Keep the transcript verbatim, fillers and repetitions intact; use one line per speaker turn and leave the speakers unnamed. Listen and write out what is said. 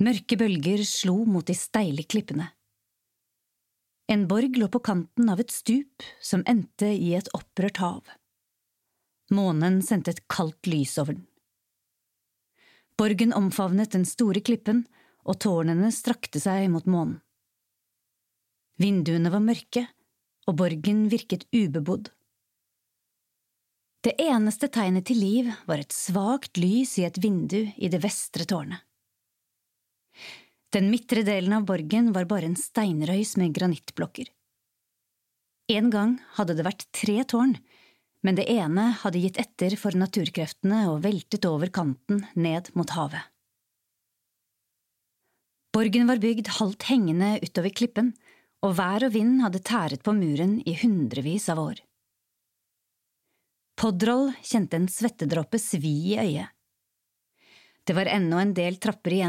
Mørke bølger slo mot de steile klippene. En borg lå på kanten av et stup som endte i et opprørt hav. Månen sendte et kaldt lys over den. Borgen omfavnet den store klippen, og tårnene strakte seg mot månen. Vinduene var mørke, og borgen virket ubebodd. Det eneste tegnet til liv var et svakt lys i et vindu i det vestre tårnet. Den midtre delen av borgen var bare en steinrøys med granittblokker. En gang hadde det vært tre tårn, men det ene hadde gitt etter for naturkreftene og veltet over kanten ned mot havet. Borgen var bygd halvt hengende utover klippen, og vær og vind hadde tæret på muren i hundrevis av år. Podroll kjente en svettedråpe svi i øyet. Det var ennå en del trapper igjen